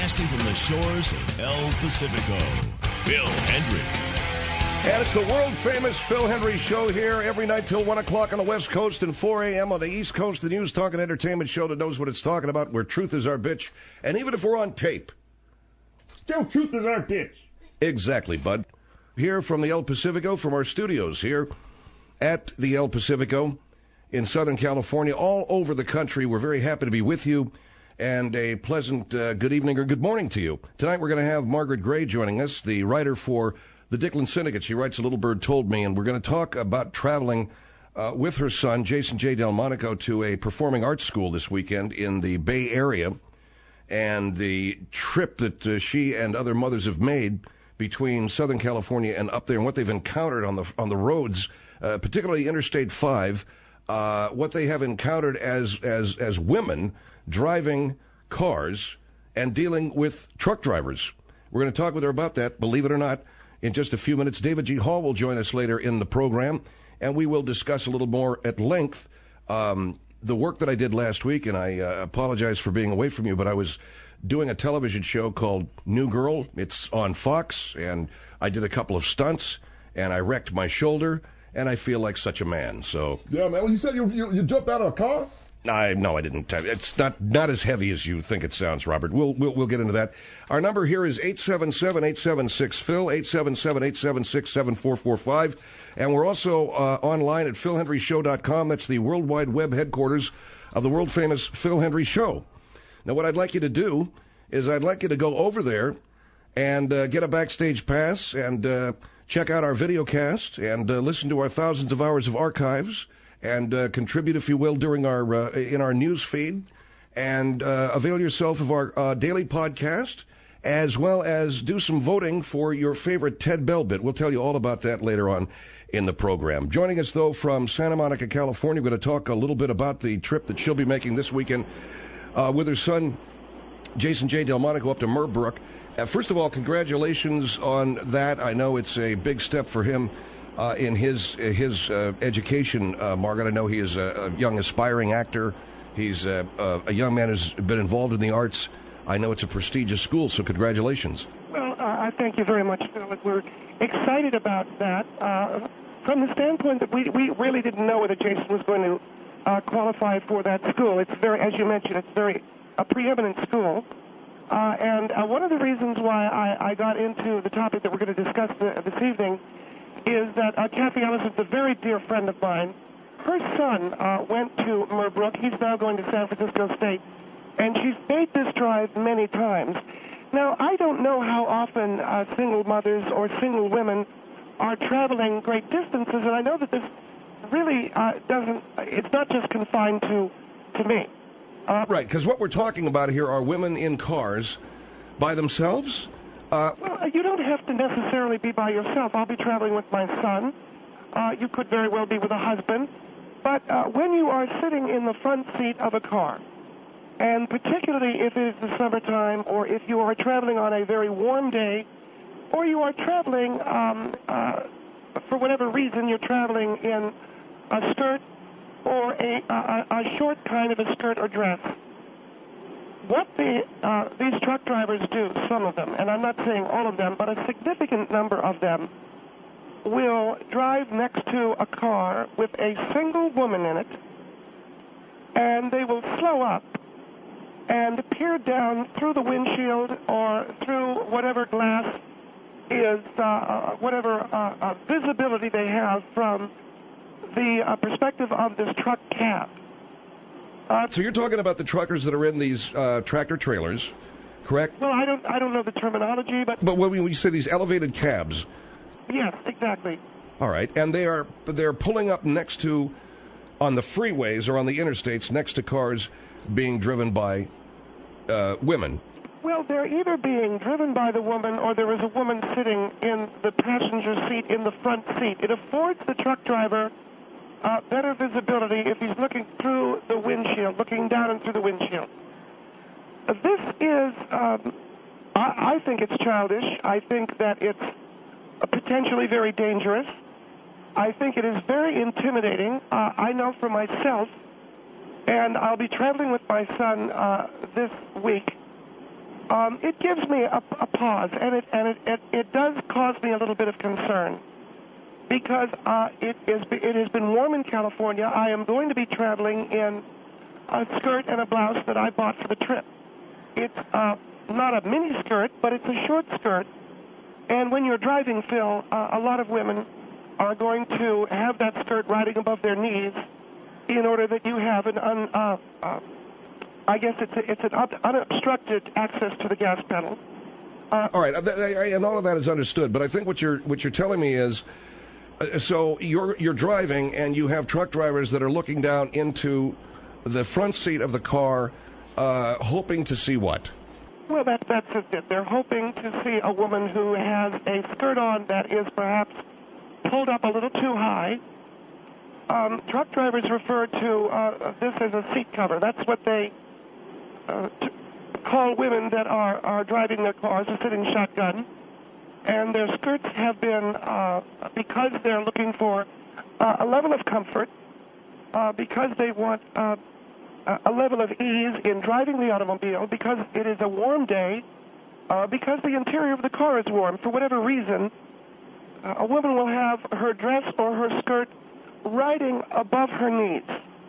broadcasting from the shores of El Pacifico, Phil Hendrie. And it's the world-famous Phil Hendrie Show here every night till 1 o'clock on the West Coast and 4 a.m. on the East Coast, the news, talk, and entertainment show that knows what it's talking about, where truth is our bitch. And even if we're on tape, still truth is our bitch. Exactly, bud. Here from the El Pacifico, from our studios here at the El Pacifico in Southern California, all over the country. We're very happy to be with you, and a pleasant good evening or good morning to you. Tonight we're going to have Margaret Gray joining us, the writer for the Dickland Syndicate. She writes A Little Bird Told Me, and we're going to talk about traveling with her son, Jason J. Delmonico, to a performing arts school this weekend in the Bay Area, and the trip that she and other mothers have made between Southern California and up there, and what they've encountered on the roads, particularly Interstate 5, what they have encountered as women driving cars and dealing with truck drivers. We're going to talk with her about that, believe it or not, in just a few minutes. David G. Hall will join us later in the program, and we will discuss a little more at length the work that I did last week, and I apologize for being away from you, but I was doing a television show called New Girl. It's on Fox, and I did a couple of stunts, and I wrecked my shoulder, and I feel like such a man. So yeah, man. Well, you said you jumped out of a car? No, I didn't. It's not as heavy as you think it sounds, Robert. We'll get into that. Our number here is 877-876-PHIL, 877-876-7445. And we're also online at philhendryshow.com. That's the World Wide Web headquarters of the world-famous Phil Hendrie Show. Now, what I'd like you to do is I'd like you to go over there and get a backstage pass and check out our video cast and listen to our thousands of hours of archives and contribute, if you will, during our in our news feed, and avail yourself of our daily podcast, as well as do some voting for your favorite Ted Bell bit. We'll tell you all about that later on in the program. Joining us, though, from Santa Monica, California, we're going to talk a little bit about the trip that she'll be making this weekend with her son, Jason J. Delmonico, up to Merbrook. First of all, congratulations on that. I know it's a big step for him in his education, Margaret. I know he is a young aspiring actor. He's a young man who's been involved in the arts. I know it's a prestigious school, so congratulations. Well, I thank you very much, Phil. We're excited about that from the standpoint that we really didn't know whether Jason was going to qualify for that school. It's very, as you mentioned, it's very a preeminent school. And one of the reasons why I got into the topic that we're going to discuss this evening is that Kathy Ellis is a very dear friend of mine. Her son went to Merbrook. He's now going to San Francisco State, and she's made this drive many times. Now, I don't know how often single mothers or single women are traveling great distances, and I know that this really it's not just confined to me. Right, because what we're talking about here are women in cars by themselves? Well, you don't have to necessarily be by yourself. I'll be traveling with my son. You could very well be with a husband. But when you are sitting in the front seat of a car, and particularly if it is the summertime, or if you are traveling on a very warm day, or you are traveling, for whatever reason, you're traveling in a skirt or a short kind of a skirt or dress, what these truck drivers do, some of them, and I'm not saying all of them, but a significant number of them, will drive next to a car with a single woman in it, and they will slow up and peer down through the windshield or through whatever glass is, whatever visibility they have from the perspective of this truck cab. So you're talking about the truckers that are in these tractor trailers, correct? Well, I don't know the terminology, but when you say these elevated cabs. Yes, exactly. All right, and they're pulling up next to, on the freeways or on the interstates, next to cars being driven by women. Well, they're either being driven by the woman or there is a woman sitting in the passenger seat in the front seat. It affords the truck driver better visibility if he's looking through the windshield, looking down and through the windshield. This is, I think it's childish. I think that it's potentially very dangerous. I think it is very intimidating. I know for myself, and I'll be traveling with my son this week, it gives me a pause, and it does cause me a little bit of concern because it has been warm in California. I am going to be traveling in a skirt and a blouse that I bought for the trip. It's not a mini skirt, but it's a short skirt. And when you're driving, Phil, a lot of women are going to have that skirt riding above their knees in order that you have an I guess it's an unobstructed access to the gas pedal. All right, and all of that is understood. But I think what you're telling me is, so you're driving and you have truck drivers that are looking down into the front seat of the car, hoping to see what? Well, that's it. They're hoping to see a woman who has a skirt on that is perhaps pulled up a little too high. Truck drivers refer to this as a seat cover. That's what they call women that are driving their cars or sitting shotgun. And their skirts have been, because they're looking for a level of comfort, because they want a level of ease in driving the automobile, because it is a warm day, because the interior of the car is warm. For whatever reason, a woman will have her dress or her skirt riding above her knees.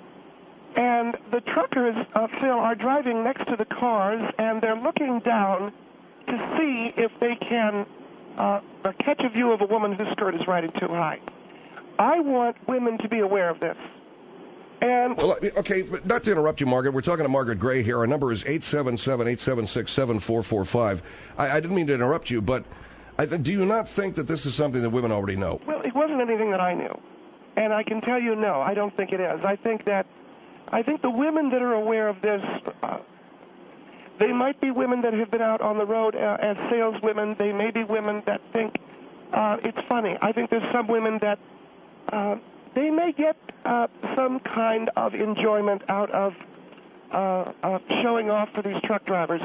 And the truckers, Phil, are driving next to the cars, and they're looking down to see if they can catch a view of a woman whose skirt is riding too high. I want women to be aware of this. And well, okay, but not to interrupt you, Margaret. We're talking to Margaret Gray here. Our number is 877-876-7445. I didn't mean to interrupt you, but do you not think that this is something that women already know? Well, it wasn't anything that I knew. And I can tell you, no, I don't think it is. I think the women that are aware of this, they might be women that have been out on the road as saleswomen. They may be women that think it's funny. I think there's some women that they may get some kind of enjoyment out of showing off for these truck drivers.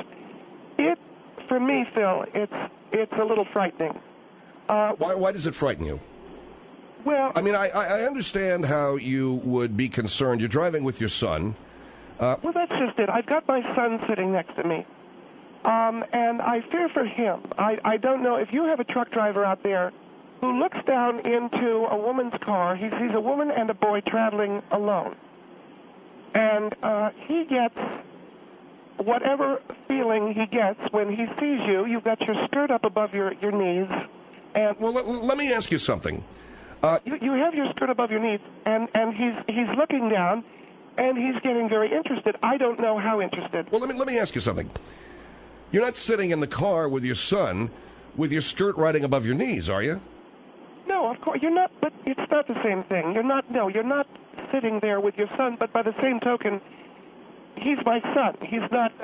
For me, Phil, it's a little frightening. Why does it frighten you? Well, I mean, I understand how you would be concerned. You're driving with your son. Well, that's just it. I've got my son sitting next to me, and I fear for him. I don't know if you have a truck driver out there who looks down into a woman's car. He sees a woman and a boy traveling alone, and he gets whatever feeling he gets when he sees you. You've got your skirt up above your knees. And well, let me ask you something. You have your skirt above your knees, and he's looking down, and he's getting very interested. I don't know how interested. Well, let me ask you something. You're not sitting in the car with your son with your skirt riding above your knees, are you? No, of course you're not. But it's not the same thing. You're not sitting there with your son. But by the same token, he's my son. He's not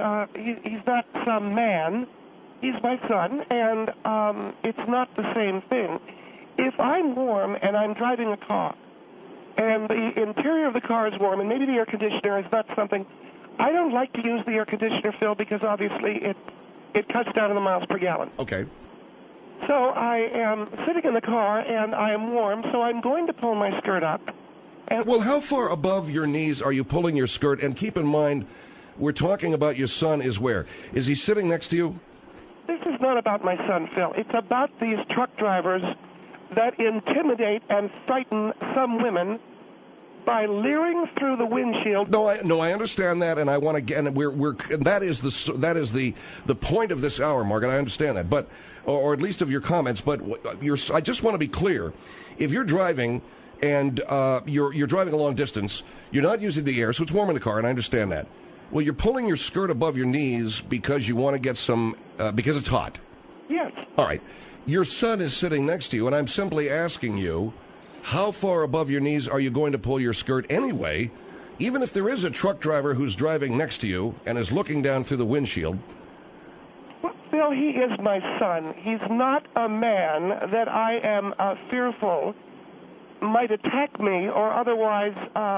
some man. He's my son, and it's not the same thing. If I'm warm and I'm driving a car, and the interior of the car is warm, and maybe the air conditioner is not something, I don't like to use the air conditioner, Phil, because obviously it cuts down on the miles per gallon. Okay. So I am sitting in the car, and I am warm, so I'm going to pull my skirt up. And well, how far above your knees are you pulling your skirt? And keep in mind, we're talking about your son is where? Is he sitting next to you? This is not about my son, Phil. It's about these truck drivers that intimidate and frighten some women by leering through the windshield. No, I understand that, and I want to get. And that is the point of this hour, Margaret. I understand that, but or at least of your comments. But I just want to be clear. If you're driving and you're driving a long distance, you're not using the air, so it's warm in the car, and I understand that. Well, you're pulling your skirt above your knees because you want to get some because it's hot. Yes. All right. Your son is sitting next to you, and I'm simply asking you, how far above your knees are you going to pull your skirt anyway, even if there is a truck driver who's driving next to you and is looking down through the windshield? Well, Phil, he is my son. He's not a man that I am fearful might attack me or otherwise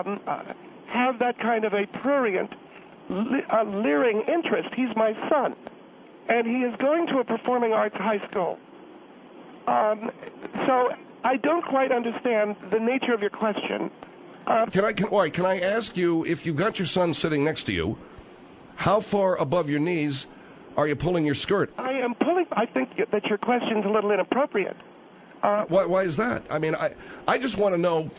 have that kind of a prurient, leering interest. He's my son, and he is going to a performing arts high school. So I don't quite understand the nature of your question. Can I ask you, if you've got your son sitting next to you, how far above your knees are you pulling your skirt? I am pulling. I think that your question's a little inappropriate. Why is that? I mean, I just want to know.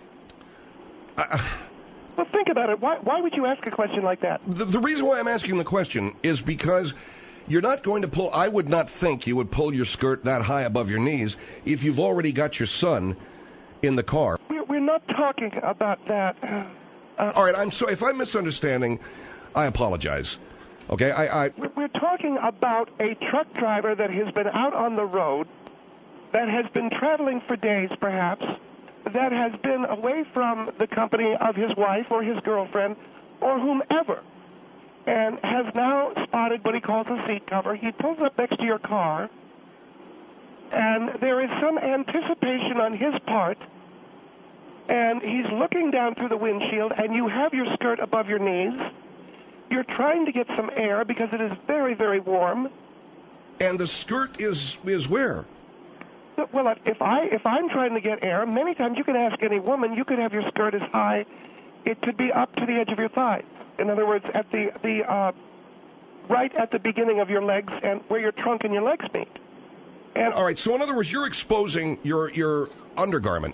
Well, think about it. Why would you ask a question like that? The reason why I'm asking the question is because you're not going to pull. I would not think you would pull your skirt that high above your knees if you've already got your son in the car. We're not talking about that. All right, I'm sorry if I'm misunderstanding. I apologize. Okay, We're talking about a truck driver that has been out on the road, that has been traveling for days, perhaps, that has been away from the company of his wife or his girlfriend or whomever, and has now spotted what he calls a seat cover. He pulls up next to your car, and there is some anticipation on his part, and he's looking down through the windshield, and you have your skirt above your knees. You're trying to get some air because it is very, very warm. and the skirt is where? Well, if I'm trying to get air, many times you could ask any woman, you could have your skirt as high, it could be up to the edge of your thighs. In other words, at the right at the beginning of your legs and where your trunk and your legs meet. And all right, so in other words, you're exposing your undergarment.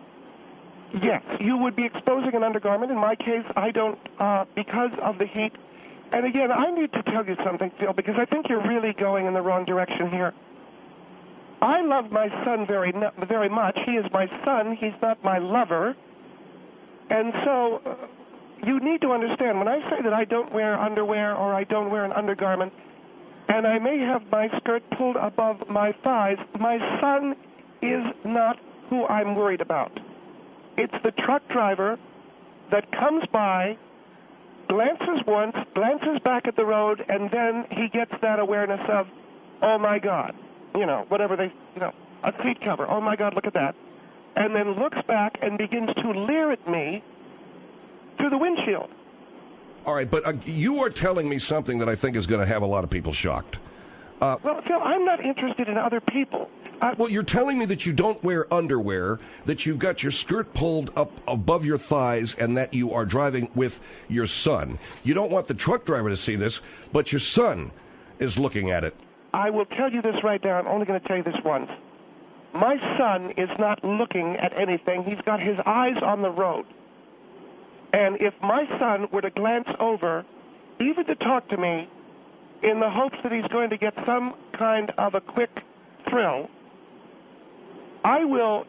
Yes, you would be exposing an undergarment. In my case, I don't, because of the heat. And again, I need to tell you something, Phil, because I think you're really going in the wrong direction here. I love my son very much. He is my son. He's not my lover. And so you need to understand, when I say that I don't wear underwear or I don't wear an undergarment, and I may have my skirt pulled above my thighs, my son is not who I'm worried about. It's the truck driver that comes by, glances once, glances back at the road, and then he gets that awareness of, oh, my God, whatever a seat cover, oh, my God, look at that, and then looks back and begins to leer at me through the windshield. All right, but you are telling me something that I think is going to have a lot of people shocked. Well, Phil, I'm not interested in other people. Well, you're telling me that you don't wear underwear, that you've got your skirt pulled up above your thighs, and that you are driving with your son. You don't want the truck driver to see this, but your son is looking at it. I will tell you this right now. I'm only going to tell you this once. My son is not looking at anything. He's got his eyes on the road. And if my son were to glance over, even to talk to me, in the hopes that he's going to get some kind of a quick thrill, I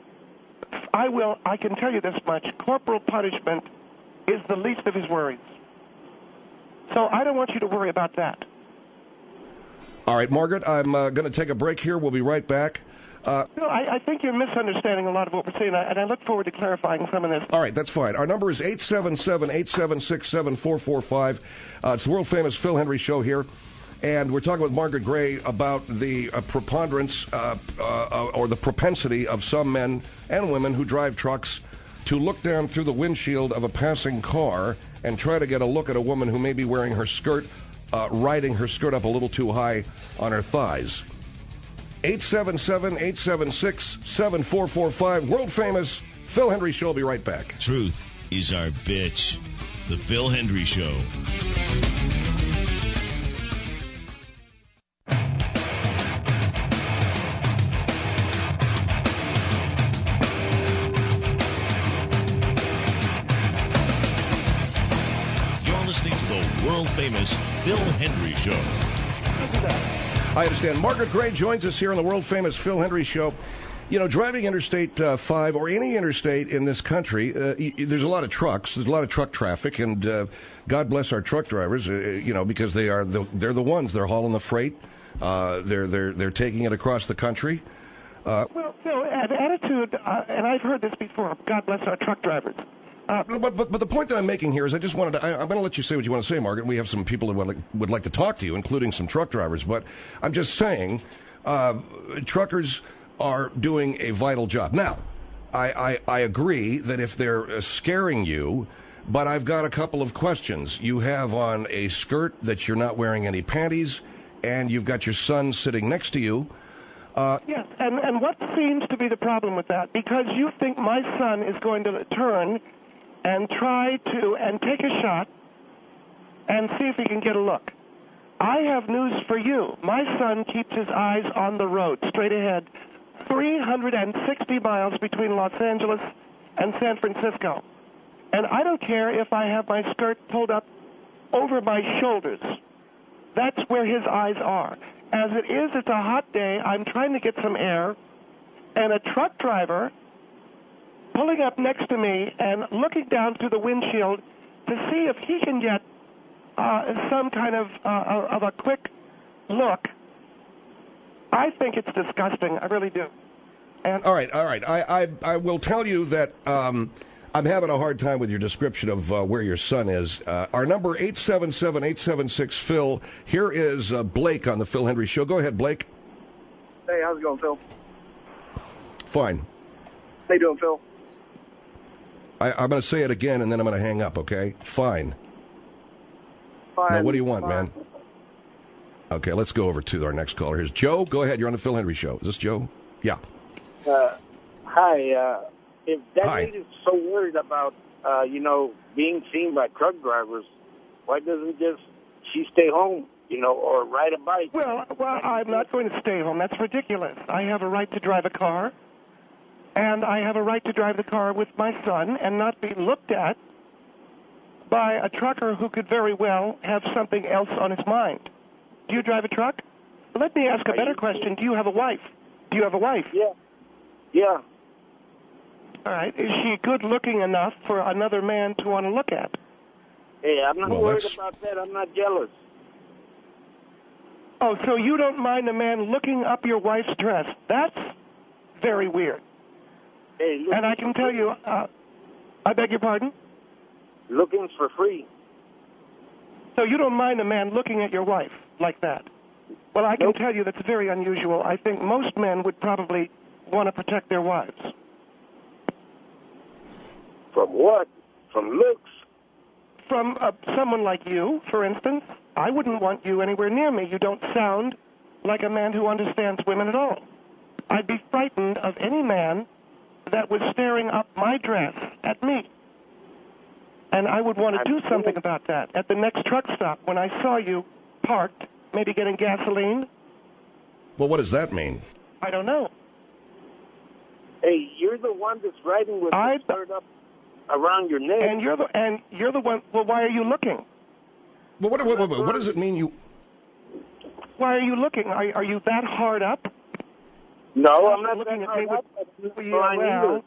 can tell you this much, corporal punishment is the least of his worries. So I don't want you to worry about that. All right, Margaret, I'm going to take a break here. We'll be right back. I think you're misunderstanding a lot of what we're saying, and I look forward to clarifying some of this. All right, that's fine. Our number is 877-876-7445. It's the world-famous Phil Hendrie Show here. And we're talking with Margaret Gray about the preponderance or the propensity of some men and women who drive trucks to look down through the windshield of a passing car and try to get a look at a woman who may be wearing her skirt, riding her skirt up a little too high on her thighs. 877-876-7445. World-famous Phil Hendrie Show. Will be right back. Truth is our bitch. The Phil Hendrie Show. World-famous Phil Hendrie Show. I understand. Margaret Gray joins us here on the world-famous Phil Hendrie Show. Driving Interstate 5 or any interstate in this country, there's a lot of trucks. There's a lot of truck traffic, and God bless our truck drivers, because they're the ones. They're hauling the freight. They're taking it across the country. Well, Phil, an attitude, and I've heard this before, God bless our truck drivers. But the point that I'm making here is I just wanted to, I'm going to let you say what you want to say, Margaret. We have some people who would like to talk to you, including some truck drivers. But I'm just saying, truckers are doing a vital job. Now, I agree that if they're scaring you, but I've got a couple of questions. You have on a skirt that you're not wearing any panties, and you've got your son sitting next to you. Yes, and what seems to be the problem with that? Because you think my son is going to turn and try to, and take a shot and see if he can get a look. I have news for you. My son keeps his eyes on the road, straight ahead, 360 miles between Los Angeles and San Francisco. And I don't care if I have my skirt pulled up over my shoulders. That's where his eyes are. As it is, it's a hot day. I'm trying to get some air, and a truck driver pulling up next to me and looking down through the windshield to see if he can get some kind of a quick look. I think it's disgusting. I really do. And All right. I will tell you that I'm having a hard time with your description of where your son is. Our number, 877-876-PHIL. Here is Blake on the Phil Hendry Show. Go ahead, Blake. Hey, how's it going, Phil? Fine. How you doing, Phil? I'm going to say it again, and then I'm going to hang up, okay? Fine. Fine. Now, what do you want, Fine. man? Okay, let's go over to our next caller. Here's Joe. Go ahead. You're on the Phil Hendry Show. Is this Joe? Yeah. Hi. If that Hi. lady's so worried about, being seen by truck drivers, why doesn't she stay home, or ride a bike? Well, I'm not going to stay home. That's ridiculous. I have a right to drive a car, and I have a right to drive the car with my son and not be looked at by a trucker who could very well have something else on his mind. Do you drive a truck? Let me ask a better question. Do you have a wife? Do you have a wife? Yeah. Yeah. All right. Is she good-looking enough for another man to want to look at? Hey, I'm not Well, worried that's- about that. I'm not jealous. Oh, so you don't mind a man looking up your wife's dress? That's very weird. Hey, look, And I can tell you, I beg your pardon? looking's for free. So you don't mind a man looking at your wife like that? Well, I can Nope. tell you that's very unusual. I think most men would probably want to protect their wives. From what? From looks? From someone like you, for instance, I wouldn't want you anywhere near me. You don't sound like a man who understands women at all. I'd be frightened of any man that was staring up my dress at me. And I would want to do something about that. At the next truck stop, when I saw you parked, maybe getting gasoline, Well, what does that mean? I don't know. Hey, you're the one that's riding with the skirt up around your neck. And you're the one. Well, why are you looking? Well, what does it mean you... Why are you looking? Are you that hard up? No, I'm not looking that at me hard up. with- That's Yeah, fine either.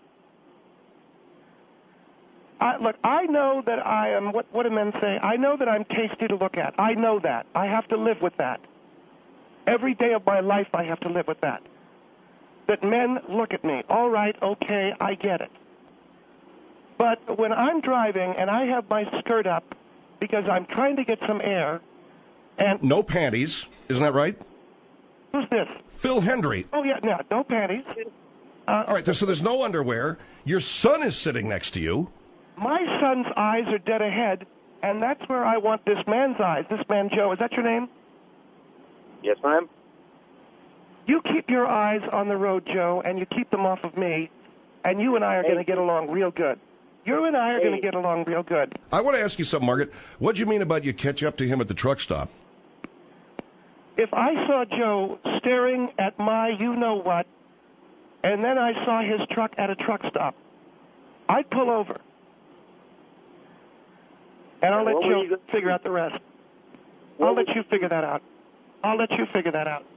Look, I know that I am, what do men say? I know that I'm tasty to look at. I know that. I have to live with that. Every day of my life I have to live with that. That men look at me. All right, okay, I get it. But when I'm driving and I have my skirt up because I'm trying to get some air, and No panties. Isn't that right? who's this? Phil Hendry. Oh, yeah, no panties. All right, so there's no underwear. Your son is sitting next to you. My son's eyes are dead ahead, and that's where I want this man's eyes. This man, Joe, is that your name? Yes, ma'am. You keep your eyes on the road, Joe, and you keep them off of me, and you and I are going to get along real good. You and I are going to get along real good. I want to ask you something, Margaret. What do you mean about you catch up to him at the truck stop? If I saw Joe staring at my you-know-what, and then I saw his truck at a truck stop, I'd pull over. And I'll let What were you Joe gonna figure do? out the rest. What I'll let would you figure that out. I'll let you figure that out.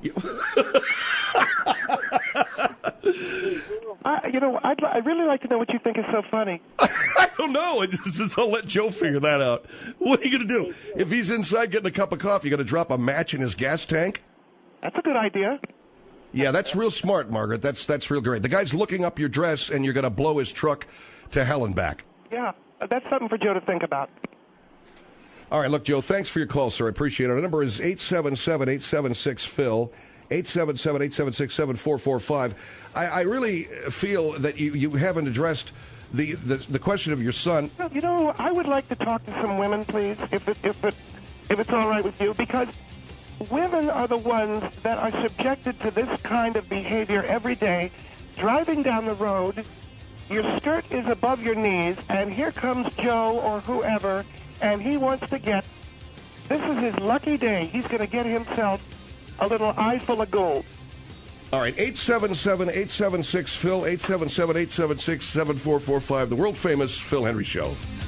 I'd really like to know what you think is so funny. I don't know. I'll let Joe figure that out. What are you going to do? If he's inside getting a cup of coffee, you going to drop a match in his gas tank? That's a good idea. Yeah, that's real smart, Margaret. That's real great. The guy's looking up your dress, and you're going to blow his truck to hell and back. Yeah, that's something for Joe to think about. All right, look, Joe, thanks for your call, sir. I appreciate it. Our number is 877-876-PHIL, 877-876-7445. I really feel that you haven't addressed the question of your son. Well, I would like to talk to some women, please, if it's all right with you, because women are the ones that are subjected to this kind of behavior every day. Driving down the road, your skirt is above your knees, and here comes Joe or whoever, and he wants to get This is his lucky day. He's going to get himself a little eye full of gold. All right, 877-876-PHIL, 877-876-7445, the world-famous Phil Hendrie Show.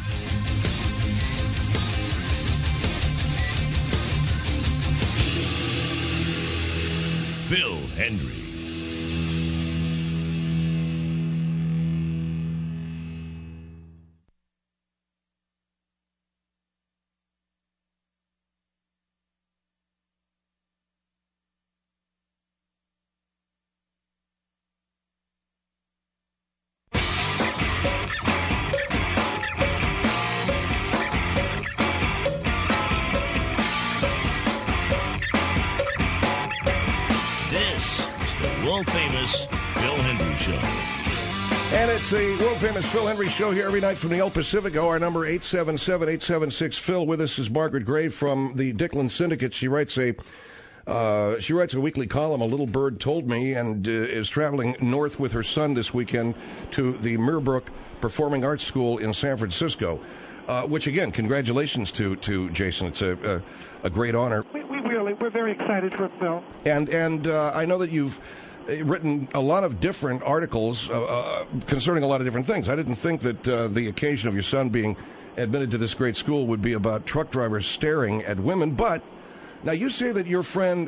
Phil Hendrie. World-famous Phil Hendrie Show. And it's the world-famous Phil Hendrie Show here every night from the El Pacifico. Our number 877-876-PHIL. With us is Margaret Gray from the Dicklin Syndicate. She writes a weekly column, A Little Bird Told Me, and is traveling north with her son this weekend to the Meerbrook Performing Arts School in San Francisco, which, again, congratulations to Jason. It's a great honor. We're very excited for Phil. And I know that you've written a lot of different articles concerning a lot of different things. I didn't think that the occasion of your son being admitted to this great school would be about truck drivers staring at women. But now you say that your friend,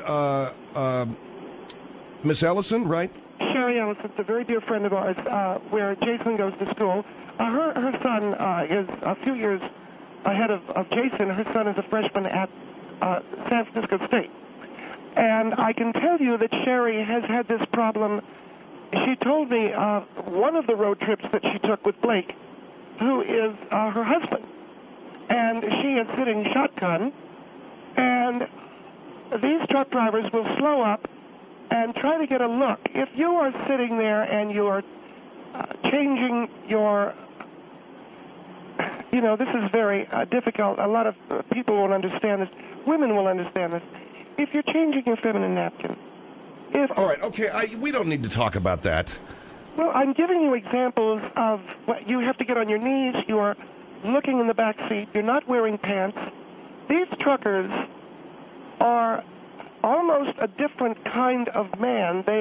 Miss Ellison, right? Sherry Ellison's a very dear friend of ours, where Jason goes to school. Her son is a few years ahead of Jason. Her son is a freshman at San Francisco State. And I can tell you that Sherry has had this problem. She told me one of the road trips that she took with Blake, who is her husband. And she is sitting shotgun, and these truck drivers will slow up and try to get a look. If you are sitting there and you are changing your... You know, this is very difficult. A lot of people won't understand this. Women will understand this. If you're changing your feminine napkin, all right, okay, we don't need to talk about that. Well, I'm giving you examples of what you have to get on your knees. You are looking in the back seat. You're not wearing pants. These truckers are almost a different kind of man. They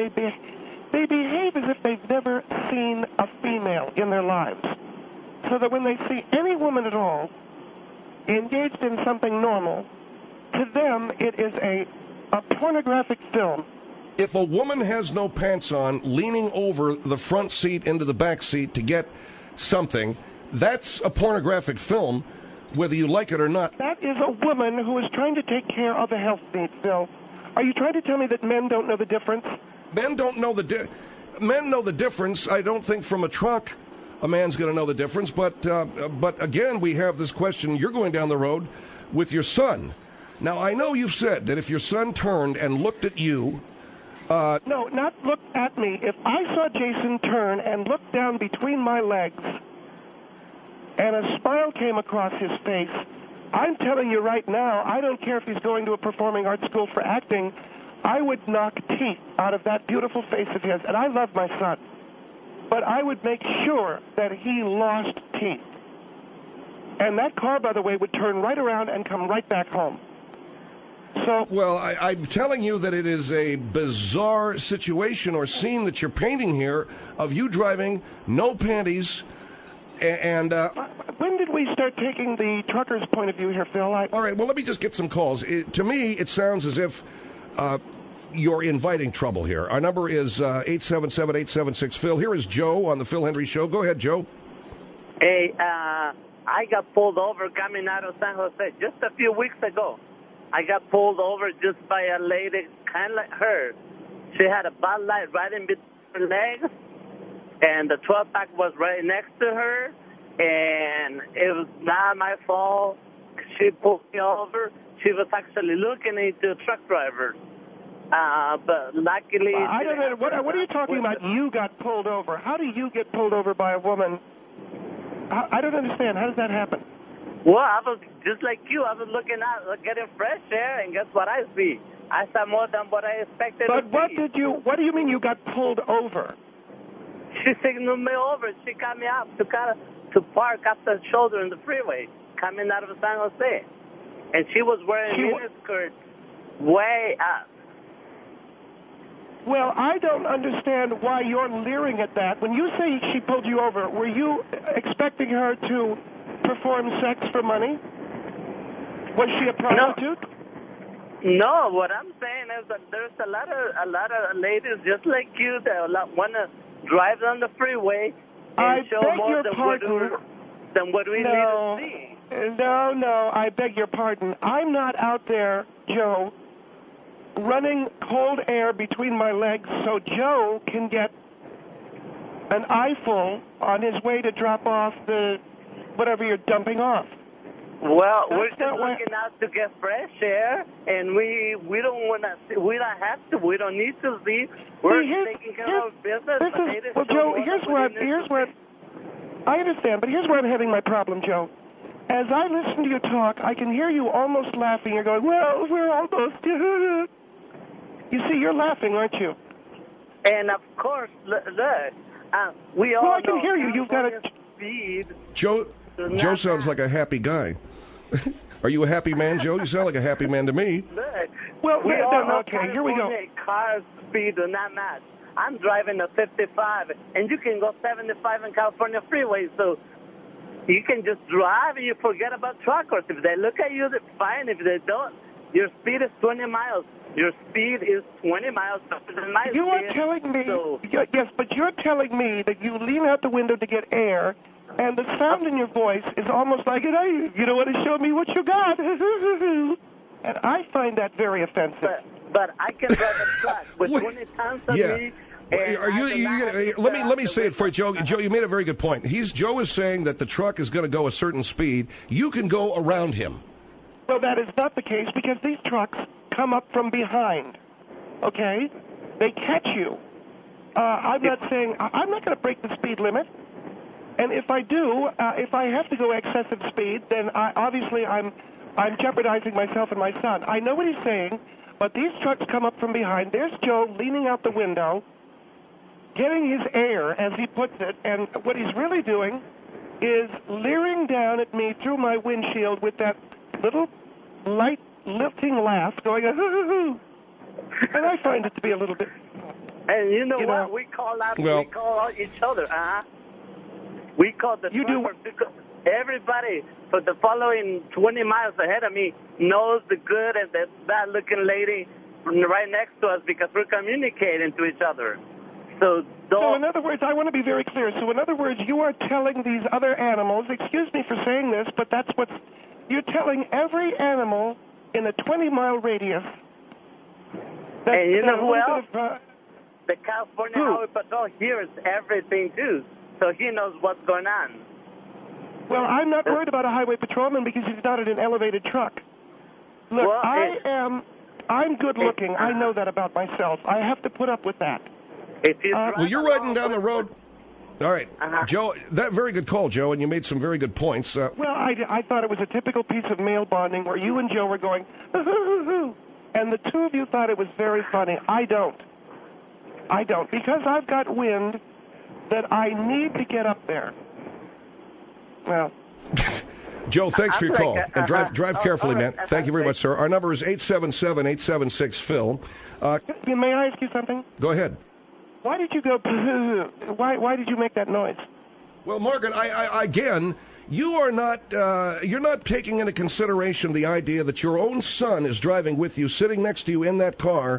behave as if they've never seen a female in their lives. So that when they see any woman at all engaged in something normal, to them it is a pornographic film. If a woman has no pants on, leaning over the front seat into the back seat to get something, that's a pornographic film, whether you like it or not. That is a woman who is trying to take care of a health need, Phil. Are you trying to tell me that men don't know the difference? Men don't know men know the difference. I don't think from a truck a man's going to know the difference. But again, we have this question. You're going down the road with your son. Now, I know you've said that if your son turned and looked at you... No, not look at me. If I saw Jason turn and look down between my legs and a smile came across his face, I'm telling you right now, I don't care if he's going to a performing arts school for acting, I would knock teeth out of that beautiful face of his. And I love my son. But I would make sure that he lost teeth. And that car, by the way, would turn right around and come right back home. So, well, I'm telling you that it is a bizarre situation or scene that you're painting here of you driving, no panties, and... when did we start taking the trucker's point of view here, Phil? All right, well, let me just get some calls. To me, it sounds as if you're inviting trouble here. Our number is 877-876-PHIL. Here is Joe on the Phil Hendrie Show. Go ahead, Joe. Hey, I got pulled over coming out of San Jose just a few weeks ago. I got pulled over just by a lady kind of like her. She had a Bud Light right in between her legs, and the 12-pack was right next to her, and it was not my fault. She pulled me over. She was actually looking into a truck driver. But luckily... I don't know. What are you talking about? You got pulled over. How do you get pulled over by a woman? I don't understand. How does that happen? Well, I was just like you. I was looking out, getting fresh air, and guess what I see? I saw more than what I expected. But what do you mean you got pulled over? She signaled me over. She got me up to park up the shoulder in the freeway, coming out of San Jose. and she was wearing miniskirts way up. Well, I don't understand why you're leering at that. When you say she pulled you over, were you expecting her to perform sex for money? Was she a prostitute? No, what I'm saying is that there's a lot of ladies just like you that want to drive on the freeway and show more than what we need to see. No, I beg your pardon. I'm not out there, Joe, running cold air between my legs so Joe can get an eyeful on his way to drop off the whatever you're dumping off. Well, we're just looking out to get fresh air, and we don't want to. We don't have to. We don't need to see. We're taking care of business. Well, Joe, here's where I understand, but here's where I'm having my problem, Joe. As I listen to you talk, I can hear you almost laughing. You're going, well, we're almost. You see, you're laughing, aren't you? And of course, look, we all. Well, I can hear you. You've got a speed. Joe sounds like a happy guy. Are you a happy man, Joe? You sound like a happy man to me. Well, okay, here we go. Cars' speed do not match. I'm driving a 55, and you can go 75 in California freeway, so you can just drive and you forget about truckers. If they look at you, they're fine. If they don't, your speed is 20 miles. Your speed is 20 miles faster than my speed. You are telling me, yes, but you're telling me that you lean out the window to get air, and the sound in your voice is almost like, hey, you don't want to show me what you got. And I find that very offensive. But I can drive a truck with 20 tons of me. Let me say it for you, Joe. Joe, you made a very good point. Joe is saying that the truck is going to go a certain speed. You can go around him. Well, that is not the case because these trucks come up from behind. Okay, they catch you. I'm not saying I'm not going to break the speed limit. And if I do, if I have to go excessive speed, then obviously I'm jeopardizing myself and my son. I know what he's saying, but these trucks come up from behind. There's Joe leaning out the window, getting his air, as he puts it, and what he's really doing is leering down at me through my windshield with that little light lifting laugh going, and I find it to be a little bit... And you know what? We call out each other, We call the truckers because everybody for the following 20 miles ahead of me knows the good and the bad-looking lady right next to us because we're communicating to each other. So in other words, I want to be very clear. So in other words, you are telling these other animals, excuse me for saying this, but that's what you're telling every animal in a 20-mile radius. And you know who else? The California Highway Patrol hears everything, too. So he knows what's going on. Well, I'm not worried about a highway patrolman because he's not in an elevated truck. Look, I'm good looking. I know that about myself. I have to put up with that. Well, you're riding down the road. All right. Joe, that very good call, Joe, and you made some very good points. Well, I thought it was a typical piece of male bonding where you and Joe were going, and the two of you thought it was very funny. I don't. Because I've got wind that I need to get up there. Well. Joe, thanks for your call. And drive carefully, man. Thank you very much, sir. Our number is 877-876-PHIL. May I ask you something? Go ahead. Why did you go, why did you make that noise? Well, Margaret, I again, you're not taking into consideration the idea that your own son is driving with you, sitting next to you in that car,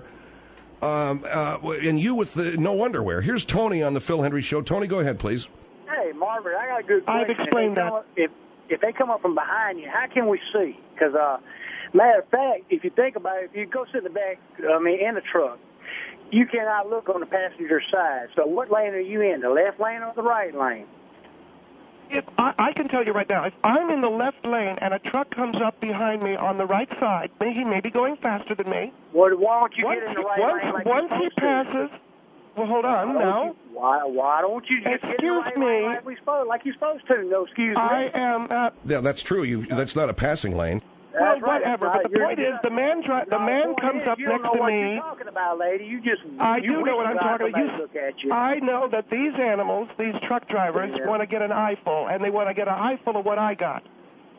and you with no underwear. Here's Tony on the Phil Hendrie Show. Tony, go ahead, please. Hey, Margaret, I got a good question. I've explained that. If they come up from behind you, how can we see? Because, matter of fact, if you think about it, if you go sit in the back, in the truck, you cannot look on the passenger side. So what lane are you in, the left lane or the right lane? If I can tell you right now, if I'm in the left lane and a truck comes up behind me on the right side, he may be going faster than me. Well, why don't you get in the right lane like once he passes... Well, hold on, now. Why don't you just get in the right lane like you're supposed to? No, excuse me. I am... yeah, that's true. That's not a passing lane. Well, whatever. But the point is, the man comes up next to me. You don't know what you're talking about, lady. I do know what I'm talking about. I know that these animals, these truck drivers, want to get an eyeful, and they want to get an eyeful of what I got.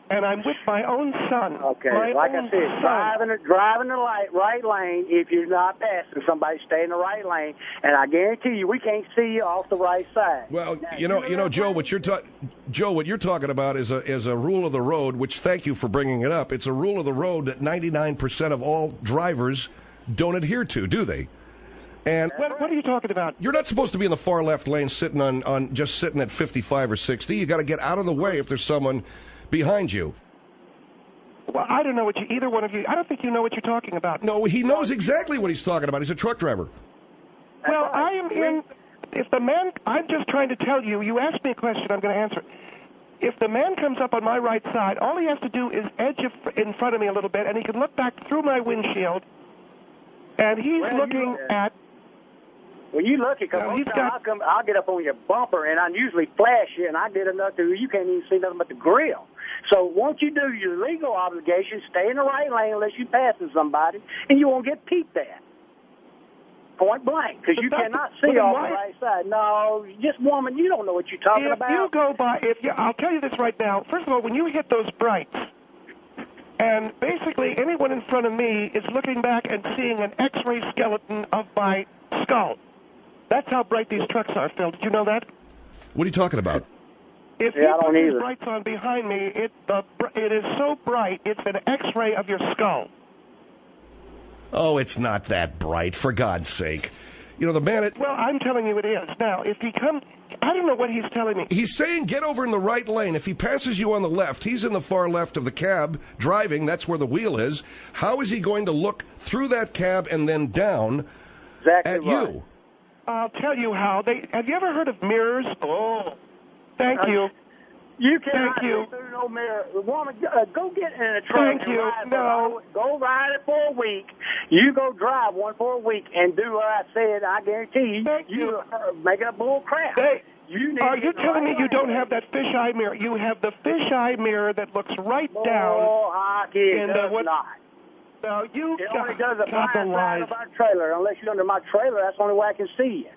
and I'm with my own son. Okay, my like I own said, son. driving the right lane. If you're not passing somebody, stay in the right lane. And I guarantee you, we can't see you off the right side. Well, you know, Joe, what you're talking about is a rule of the road. Which, thank you for bringing it up. It's a rule of the road that 99% of all drivers don't adhere to, do they? And What are you talking about? you're not supposed to be in the far left lane, sitting on just sitting at 55 or 60. You got to get out of the way if there's someone behind you. Well, I don't know what either one of you. I don't think you know what you're talking about. No, he knows exactly what he's talking about. He's a truck driver. Well, I am in. If the man, I'm just trying to tell you. You asked me a question. I'm going to answer it. If the man comes up on my right side, all he has to do is edge in front of me a little bit, and he can look back through my windshield, and he's looking at. Well, you lucky because I'll get up on your bumper, and I usually flash you, and I get enough to you can't even see nothing but the grill. So once you do your legal obligation, stay in the right lane unless you're passing somebody, and you won't get peeped at. Point blank, because you cannot see off the right side. No, just woman, you don't know what you're talking about. If you go by, I'll tell you this right now. First of all, when you hit those brights, and basically anyone in front of me is looking back and seeing an X-ray skeleton of my skull. That's how bright these trucks are, Phil. Did you know that? What are you talking about? If you put these brights on behind me, it is so bright, it's an X-ray of your skull. Oh, it's not that bright, for God's sake. You know, the man... Well, I'm telling you it is. Now, if he comes... I don't know what he's telling me. He's saying get over in the right lane. If he passes you on the left, he's in the far left of the cab, driving. That's where the wheel is. How is he going to look through that cab and then down at you? I'll tell you how. Have you ever heard of mirrors? Oh, thank you. You cannot see through no mirror. Woman, go get in a truck. Thank you. No. Go ride it for a week. You go drive one for a week and do what I said. I guarantee you making a bull crap. Are you telling me you don't have that fisheye mirror? You have the fisheye mirror that looks right down. Oh, it does not. No, it only does a blind side of my trailer. Unless you're under my trailer, that's the only way I can see you.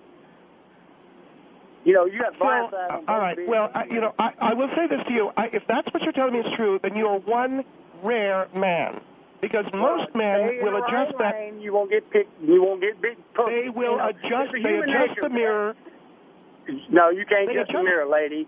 You know, you have blind side on all right. Well, I will say this to you. If that's what you're telling me is true, then you're one rare man. Because most men will adjust that. You won't get picked. You won't get big. They will adjust. They adjust the mirror. No, you can't adjust the mirror, lady.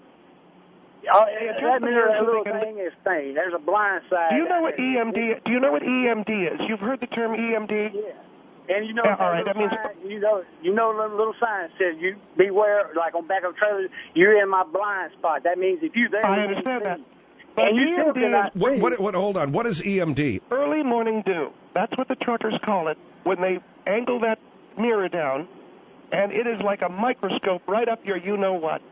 That mirror, that little thing is thing. There's a blind side. Do you know what EMD? Do you know what EMD is? You've heard the term EMD? Yeah. And you know, all right. That means you know the little sign says you beware. Like on back of trailers, you're in my blind spot. That means if you're there, I understand that. And you still cannot see. What? Hold on. What is EMD? Early morning dew. That's what the truckers call it when they angle that mirror down, and it is like a microscope right up your you-know-what.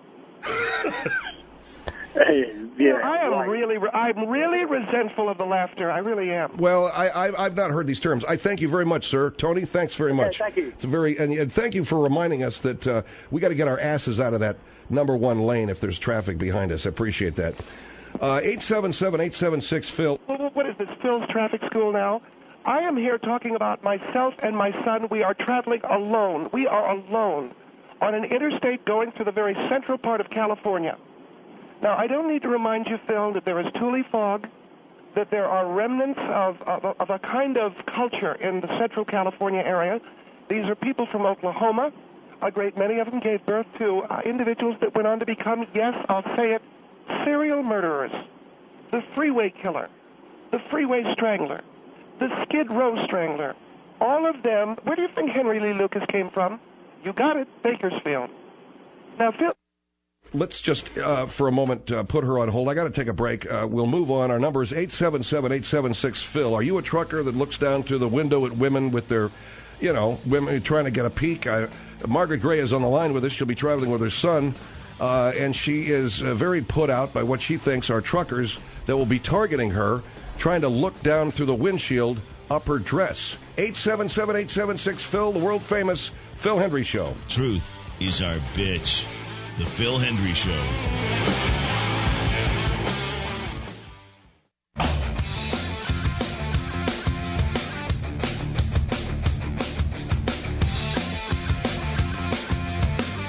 I'm really resentful of the laughter. I really am. Well, I've not heard these terms. I thank you very much, sir. Tony, thanks very much. Thank you. It's and thank you for reminding us that we got to get our asses out of that number one lane if there's traffic behind us. I appreciate that. 877-876-PHIL. What is this, Phil's Traffic School now? I am here talking about myself and my son. We are traveling alone. We are alone on an interstate going through the very central part of California. Now, I don't need to remind you, Phil, that there is Thule fog, that there are remnants of a kind of culture in the central California area. These are people from Oklahoma. A great many of them gave birth to individuals that went on to become, yes, I'll say it, serial murderers, the freeway killer, the freeway strangler, the Skid Row strangler. All of them, where do you think Henry Lee Lucas came from? You got it, Bakersfield. Now, Phil... Let's just, for a moment, put her on hold. I got to take a break. We'll move on. Our number is 877-876-PHIL. Are you a trucker that looks down through the window at women with their, women trying to get a peek? Margaret Gray is on the line with us. She'll be traveling with her son, and she is very put out by what she thinks are truckers that will be targeting her, trying to look down through the windshield up her dress. 877-876-PHIL, the world-famous Phil Hendrie Show. Truth is our bitch. The Phil Hendrie Show.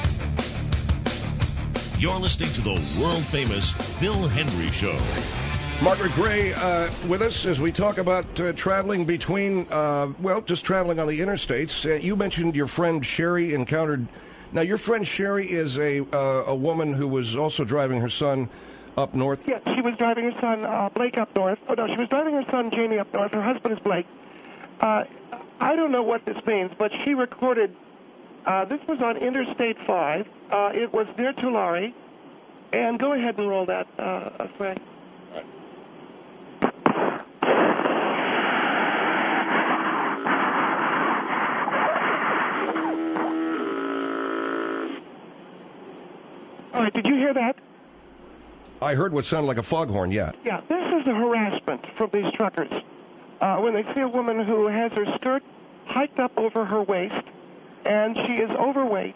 You're listening to the world-famous Phil Hendrie Show. Margaret Gray with us as we talk about traveling between, just traveling on the interstates. You mentioned your friend Sherry encountered. Now, your friend Sherry is a woman who was also driving her son up north. Yes, she was driving her son Blake up north. Oh, no, she was driving her son Jamie up north. Her husband is Blake. I don't know what this means, but she recorded, this was on Interstate 5. It was near Tulare. And go ahead and roll that, Frank. All right, did you hear that? I heard what sounded like a foghorn, yeah. Yeah, this is the harassment from these truckers. When they see a woman who has her skirt hiked up over her waist, and she is overweight,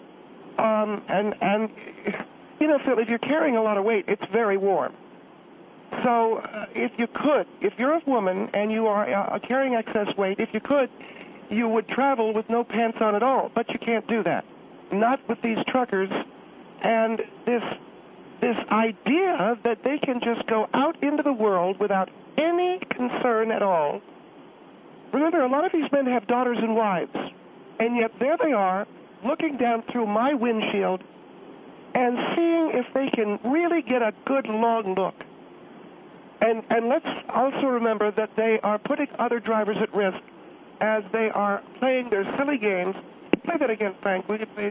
and you know, Phil, if you're carrying a lot of weight, it's very warm. So if you're a woman and you are carrying excess weight, if you could, you would travel with no pants on at all, but you can't do that. Not with these truckers. And this idea that they can just go out into the world without any concern at all. Remember, a lot of these men have daughters and wives, and yet there they are, looking down through my windshield and seeing if they can really get a good long look. And let's also remember that they are putting other drivers at risk as they are playing their silly games. Play that again, Frank, will you please?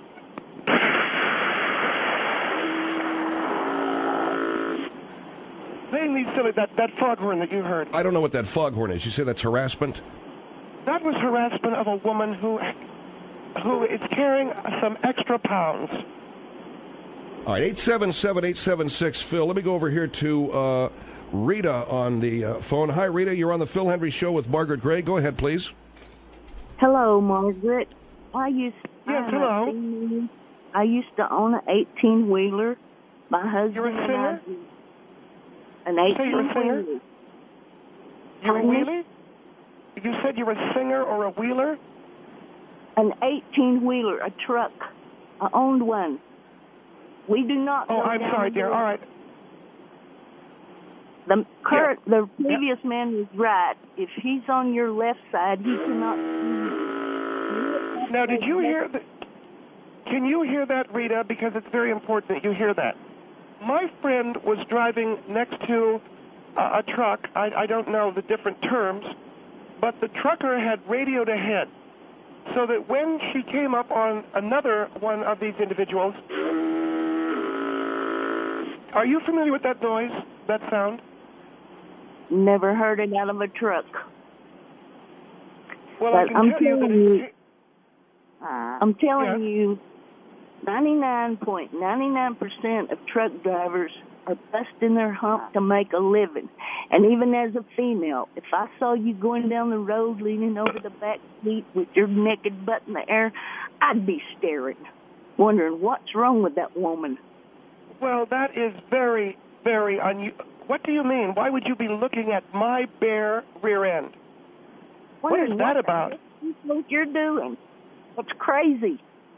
Playing these silly, that foghorn that you heard. I don't know what that foghorn is. You say that's harassment? That was harassment of a woman who is carrying some extra pounds. All right, 877-876-PHIL. Let me go over here to Rita on the phone. Hi, Rita. You're on the Phil Hendrie Show with Margaret Gray. Go ahead, please. Hello, Margaret. Yes, hello. I used to own an 18-wheeler. My husband You're a singer? An You say you're a singer? 18-wheeler. You're a wheelie? You said you're a singer or a wheeler? An 18-wheeler, a truck. I owned one. We do not. Oh, I'm sorry, dear. All right. The previous man was right. If he's on your left side, he cannot. Now, did you hear that? Can you hear that, Rita? Because it's very important that you hear that. My friend was driving next to a truck. I don't know the different terms, but the trucker had radioed ahead so that when she came up on another one of these individuals. Are you familiar with that noise, that sound? Never heard it out of a truck. Well, I can tell you that I'm telling you, 99.99% of truck drivers are busting their hump to make a living. And even as a female, if I saw you going down the road leaning over the back seat with your naked butt in the air, I'd be staring, wondering what's wrong with that woman. Well, that is very, very unusual. What do you mean? Why would you be looking at my bare rear end? What is that about? What you're doing? It's crazy.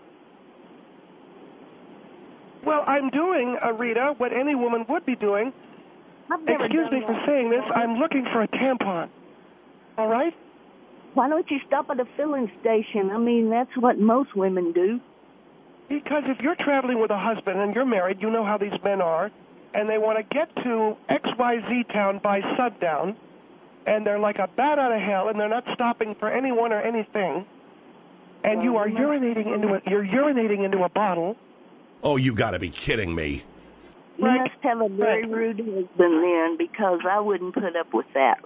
Well, I'm doing, Rita, what any woman would be doing. Excuse me for saying this. I'm looking for a tampon. All right? Why don't you stop at a filling station? I mean, that's what most women do. Because if you're traveling with a husband and you're married, you know how these men are, and they want to get to XYZ town by sundown, and they're like a bat out of hell, and they're not stopping for anyone or anything, and you are urinating into a bottle. Oh, you got to be kidding me. You must have a very rude husband then, because I wouldn't put up with that.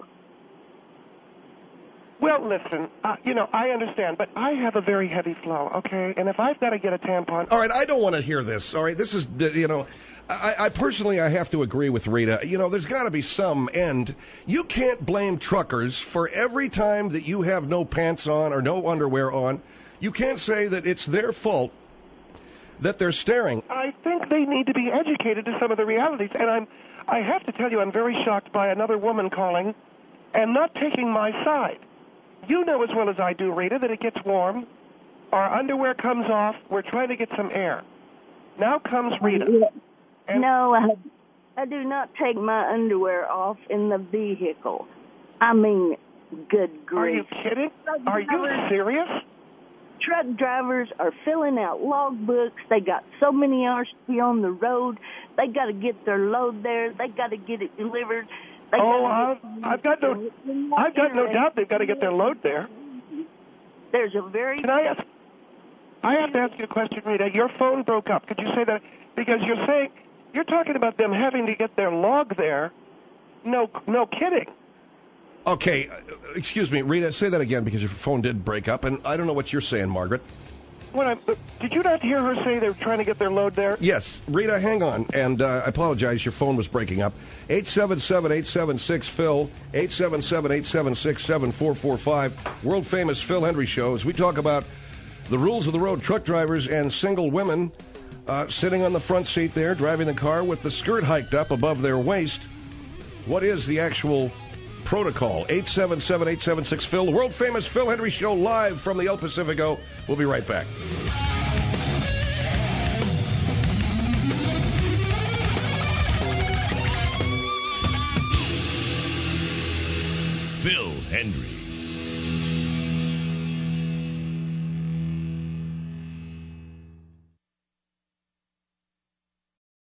Well, listen, I understand, but I have a very heavy flow, okay? And if I've got to get a tampon... All right, I don't want to hear this, all right? This is, I personally, I have to agree with Rita. There's got to be some end. You can't blame truckers for every time that you have no pants on or no underwear on. You can't say that it's their fault that they're staring. I think they need to be educated to some of the realities, and I have to tell you, I'm very shocked by another woman calling and not taking my side. You know as well as I do, Rita, that it gets warm. Our underwear comes off. We're trying to get some air. Now comes Rita. No, I do not take my underwear off in the vehicle. I mean, good grief. Are you kidding? Are you serious? Truck drivers are filling out logbooks. They got so many hours to be on the road. They got to get their load there. They got to get it delivered. I've got no doubt they've got to get their load there. There's a very... Can I ask? I have to ask you a question, Rita. Your phone broke up. Could you say that? Because you're talking about them having to get their log there. No kidding. Okay, excuse me, Rita, say that again because your phone did break up, and I don't know what you're saying, Margaret. Did you not hear her say they're trying to get their load there? Yes. Rita, hang on, and I apologize, your phone was breaking up. 877-876-PHIL, 877-876-7445, world-famous Phil Hendrie Show, as we talk about the rules of the road, truck drivers and single women sitting on the front seat there, driving the car with the skirt hiked up above their waist. What is the actual protocol? 877-876-PHIL, the world-famous Phil Hendrie Show, live from the El Pacifico. We'll be right back. Phil Hendrie.